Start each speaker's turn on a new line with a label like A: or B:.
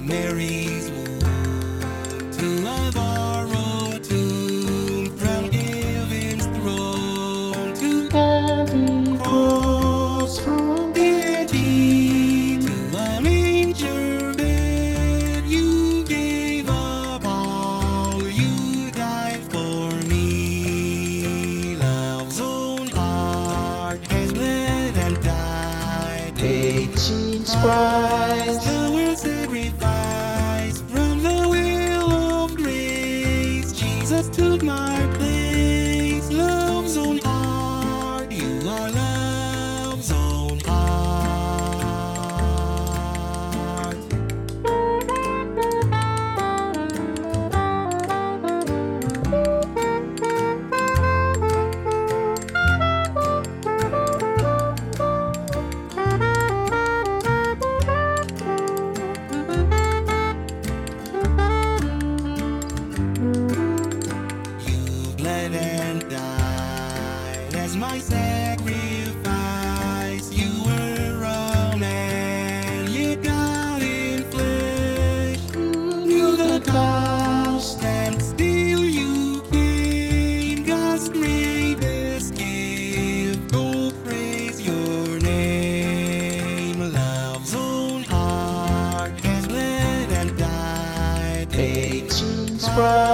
A: Mary's womb, to a borrowed tomb, from heaven's throne, to
B: Heavy cross from
A: deity, to a manger bed. You gave up all, you died for me. Love's own heart has bled and died.
B: Jesus Christ.
A: The world sacrifice from the will of grace. Jesus took my place. Love's own heart, you are love's own heart. You bled and died as my sacrifice. You were a man, yet God in flesh. Knew the cost, and still you came. God's greatest gift. Oh, praise your name. Love's own heart has bled and died.
B: Jesus Christ.